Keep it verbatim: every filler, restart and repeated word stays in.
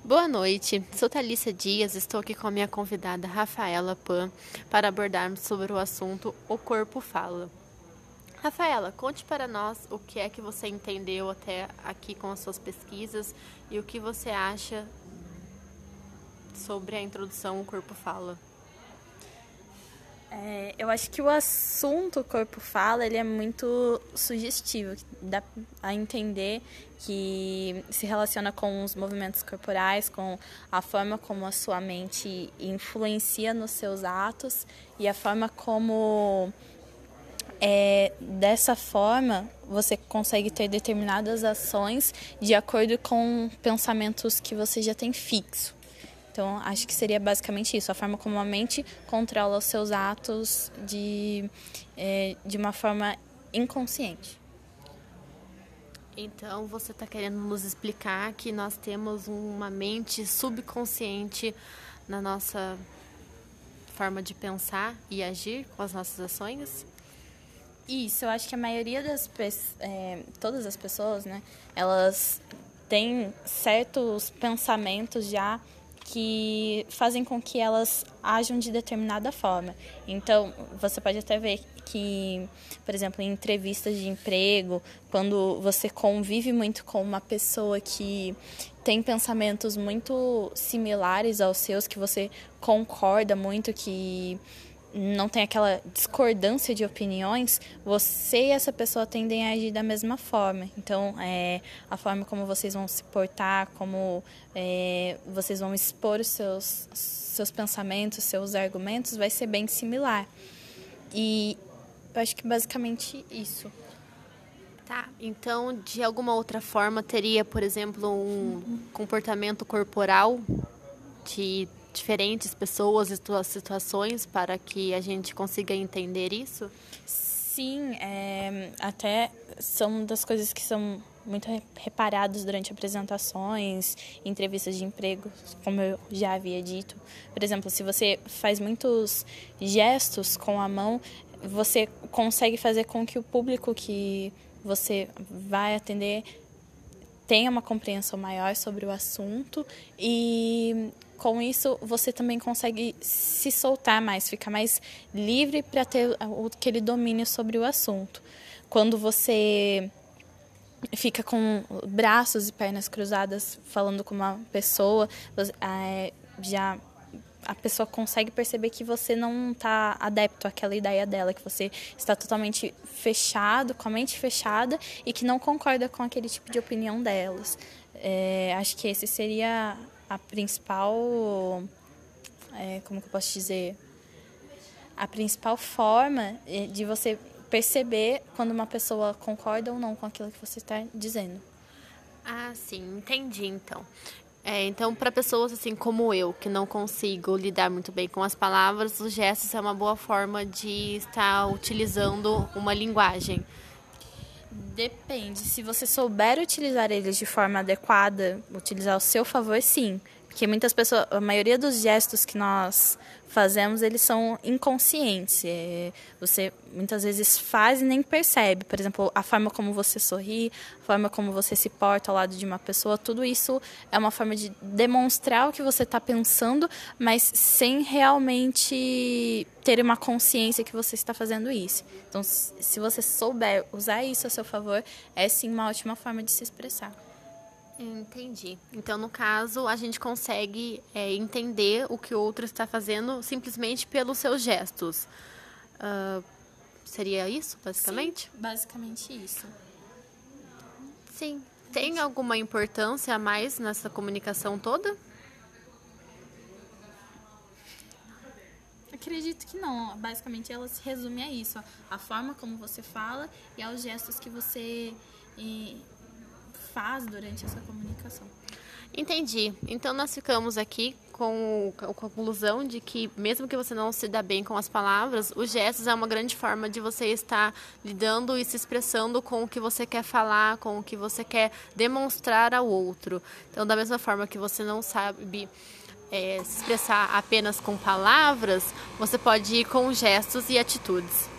Boa noite, sou Thalissa Dias, estou aqui com a minha convidada Rafaela Pan para abordarmos sobre o assunto O Corpo Fala. Rafaela, conte para nós o que é que você entendeu até aqui com as suas pesquisas e o que você acha sobre a introdução O Corpo Fala. É, eu acho que o assunto Corpo Fala, ele é muito sugestivo, dá a entender que se relaciona com os movimentos corporais, com a forma como a sua mente influencia nos seus atos e a forma como, é, dessa forma, você consegue ter determinadas ações de acordo com pensamentos que você já tem fixo. Então, acho que seria basicamente isso, a forma como a mente controla os seus atos de, é, de uma forma inconsciente. Então, você está querendo nos explicar que nós temos uma mente subconsciente na nossa forma de pensar e agir com as nossas ações? Isso, eu acho que a maioria das é, todas as pessoas, né, elas têm certos pensamentos já que fazem com que elas ajam de determinada forma. Então, você pode até ver que, por exemplo, em entrevistas de emprego, quando você convive muito com uma pessoa que tem pensamentos muito similares aos seus, que você concorda muito, que não tem aquela discordância de opiniões, você e essa pessoa tendem a agir da mesma forma. Então, é, a forma como vocês vão se portar, como é, vocês vão expor os seus, seus pensamentos, seus argumentos, vai ser bem similar. E eu acho que basicamente isso. Tá, então, de alguma outra forma, teria, por exemplo, um uhum. comportamento corporal de diferentes pessoas e suas situações para que a gente consiga entender isso? Sim, é, até são das coisas que são muito reparadas durante apresentações, entrevistas de emprego, como eu já havia dito. Por exemplo, se você faz muitos gestos com a mão, você consegue fazer com que o público que você vai atender tenha uma compreensão maior sobre o assunto e com isso você também consegue se soltar mais, ficar mais livre para ter aquele domínio sobre o assunto. Quando você fica com braços e pernas cruzadas falando com uma pessoa, já a pessoa consegue perceber que você não está adepto àquela ideia dela, que você está totalmente fechado, com a mente fechada e que não concorda com aquele tipo de opinião delas. É, acho que esse seria a principal, é, como que eu posso dizer, a principal forma de você perceber quando uma pessoa concorda ou não com aquilo que você está dizendo. Ah, sim, entendi então. É, então, para pessoas assim como eu, que não consigo lidar muito bem com as palavras, os gestos é uma boa forma de estar utilizando uma linguagem. Depende. Se você souber utilizar eles de forma adequada, utilizar ao seu favor, sim. Porque muitas pessoas, a maioria dos gestos que nós fazemos, eles são inconscientes. É, você muitas vezes faz e nem percebe. Por exemplo, a forma como você sorri, a forma como você se porta ao lado de uma pessoa, tudo isso é uma forma de demonstrar o que você está pensando, mas sem realmente ter uma consciência que você está fazendo isso. Então, se você souber usar isso a seu favor, é sim uma ótima forma de se expressar. Entendi. Então, no caso, a gente consegue é, entender o que o outro está fazendo simplesmente pelos seus gestos. Uh, seria isso, basicamente? Sim, basicamente isso. Sim. Tem alguma importância a mais nessa comunicação toda? Acredito que não. Basicamente, ela se resume a isso. A forma como você fala e aos gestos que você E, faz durante essa comunicação. Entendi. Então, nós ficamos aqui com a conclusão de que, mesmo que você não se dá bem com as palavras, os gestos é uma grande forma de você estar lidando e se expressando com o que você quer falar, com o que você quer demonstrar ao outro. Então, da mesma forma que você não sabe é, se expressar apenas com palavras, você pode ir com gestos e atitudes.